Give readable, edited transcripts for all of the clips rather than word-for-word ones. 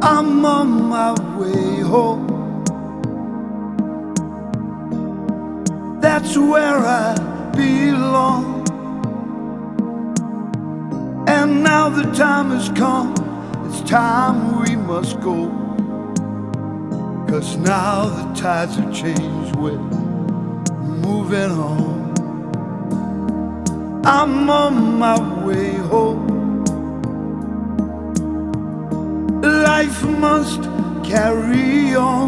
I'm on my way home. That's where I belong. And now the time has come, it's time we must go. 'Cause now the tides have changed, we're moving on. I'm on my way home. Life must carry on.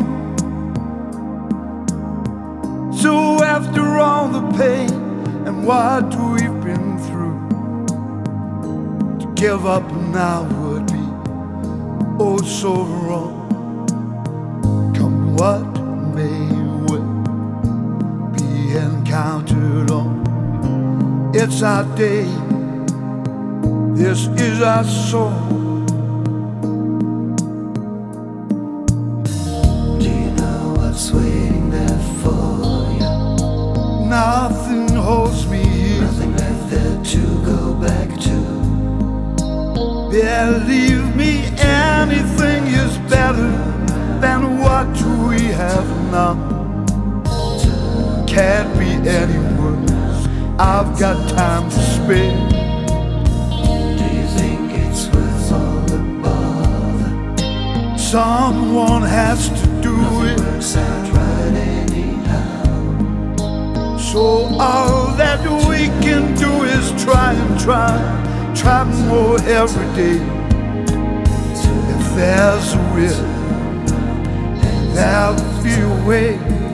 So after all the pain and what we've been through, to give up now would be oh so wrong. Come what may, we'll be encountered on. It's our day, this is our song. Waiting there for you. Nothing holds me here. Nothing left there to go back to. Believe me, anything is better than what we have now. Can't be any worse, I've got time to spare. Do you think it's worth all the bother? Someone has to do it. Works out right anyhow. So all that we can do is try and try more every day. If there's a will, there'll be a way.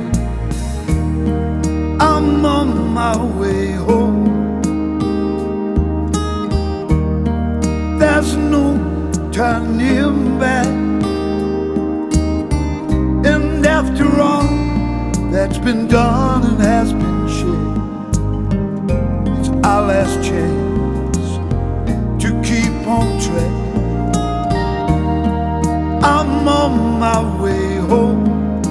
I'm on my way home. There's no turning back. And after all that's been done and has been shared, it's our last chance to keep on track. I'm on my way home.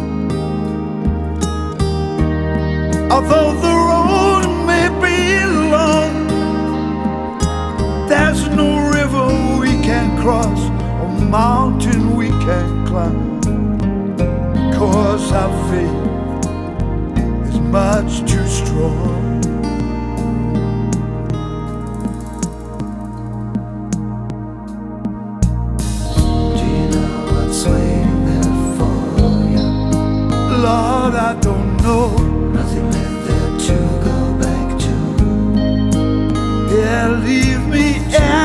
Although the road may be long, there's no river we can't cross or mountain we can't climb. 'Cause our faith is much too strong. Do you know what's waiting there for you? Lord, I don't know. Nothing left there to go back to. Believe me,